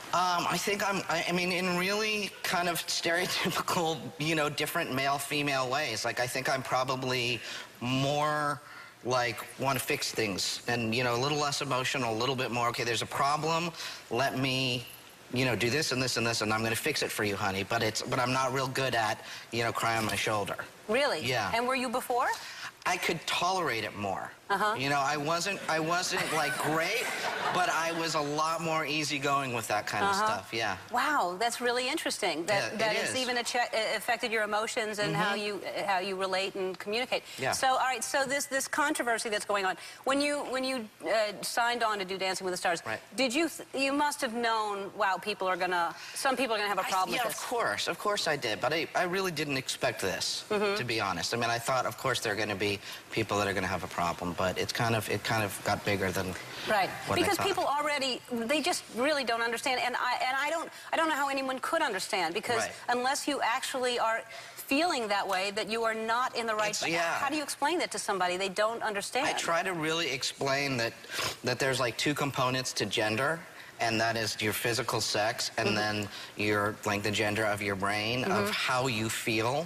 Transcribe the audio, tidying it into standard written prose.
I think I mean, in really kind of stereotypical, you know, different male-female ways. Like, I think I'm probably more, like, want to fix things and, you know, a little less emotional, a little bit more, okay, there's a problem, let me, you know, do this and this and this, and I'm going to fix it for you, honey. But I'm not real good at, you know, cry on my shoulder. Really? Yeah. And were you before? I could tolerate it more. Uh-huh. You know, I wasn't like great, but I was a lot more easygoing with that kind of stuff. Yeah. Wow, that's really interesting. That it's even affected your emotions and how you relate and communicate. Yeah. So, all right. So this controversy that's going on when you signed on to do Dancing with the Stars, right. Did you must have known? Wow, some people are gonna have a problem with yeah, this. of course I did, but I really didn't expect this, to be honest. I mean, I thought, of course, there are going to be people that are going to have a problem, but it kind of got bigger than right. what Because I thought. people already, they just really don't understand, and I don't know how anyone could understand, because right. unless you actually are feeling that way, that you are not in the right. Yeah. How do you explain that to somebody? They don't understand. I try to really explain that there's like two components to gender. And that is your physical sex, and then your, like, the gender of your brain, of how you feel.